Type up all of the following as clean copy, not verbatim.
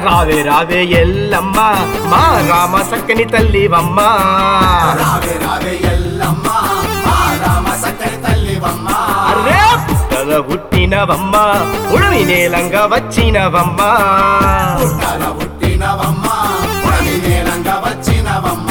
రావే రావే ఎల్లమ్మ మా రామ సక్కని తల్లివమ్మ రావే రావే ఎల్లమ్మ మా రామ సక్కని తల్లివమ్మ అరే పుట్టల పుట్టినవమ్మ ఉడమి నేలంగా వచ్చినవమ్మ పుట్టల పుట్టినవమ్మ ఉడమి నేలంగా వచ్చినవమ్మ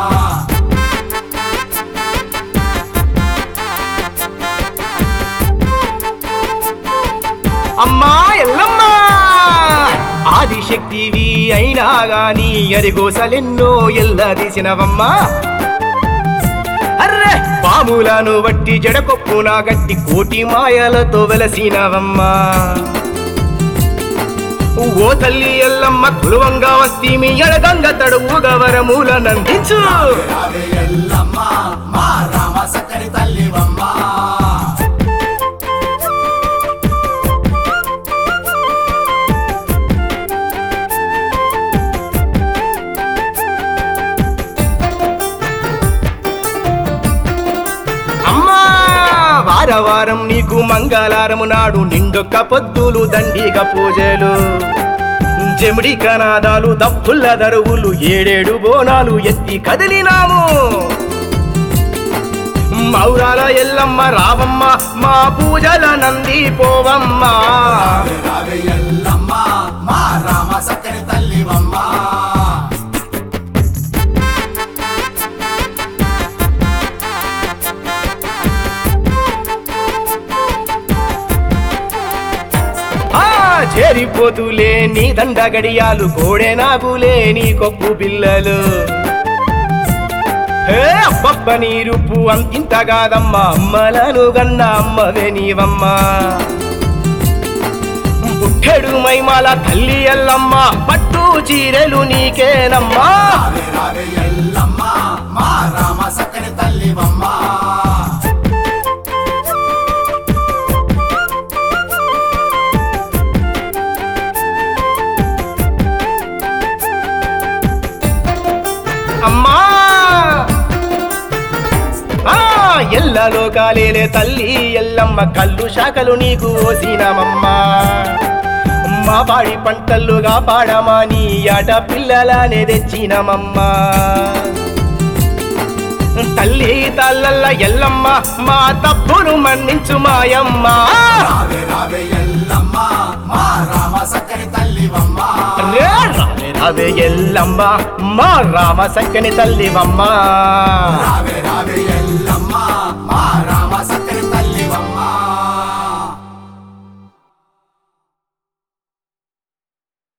అమ్మా ఎల్లమ్మ ఆదిశక్తివి అయినా గాని అరిగోసలెన్నో ఎల్లదీసినవమ్మా అర్రే పాములను వట్టి జడకొప్పున గట్టి కోటి మాయలతో వెలసినవమ్మా ఓ తల్లి ఎల్లమ్మ కులువంగా వస్తీమి ఎడగంగ తడువుగా వరమూలనందించు రావే ఎల్లమ్మ మా రామ సక్కని తల్లివమ్మ వారం నీకు మంగళారము నాడు నిండొక్క పొద్దులు దండిగా పూజలు చెమిడి కనాదాలు దప్పుల్ల దరువులు ఏడేడు బోనాలు ఎత్తి కదిలినాము మౌరాల ఎల్లమ్మ రావమ్మ మా పూజల నంది పోవమ్మ రావే ఎల్లమ్మ మా రామ సక్కని తల్లివమ్మ చేరిపోతులే నీ దండ గడియాలు కోడే నాగులే నీ కొప్పు పిల్లలు అబ్బబ్బ నీ రూపు అంతింత కాదమ్మా అమ్మలను గన్న అమ్మవే నీవమ్మా బుట్టెడు మైమాల తల్లి ఎల్లమ్మ పట్టు చీరెలు నీకేనమ్మా రావే ఎల్లమ్మ మా రామ సక్కని తల్లివమ్మ అమ్మా ఎల్లలో కాలేలే తల్లి ఎల్లమ్మ కళ్ళు శాఖలు నీకు ఓసినమమ్మా మా పాడి పంటల్లుగా పాడమా నీ ఆట పిల్లలనే తెచ్చినమమ్మా తల్లి తల్లల్ల ఎల్లమ్మ మా తప్పును మన్నించు మాయమ్మ రావే రావే ఎల్లమ్మ మా రామ సక్కని తల్లివమ్మ రావే రావే ఎల్లమ్మ మా రామ సక్కని తల్లివమ్మ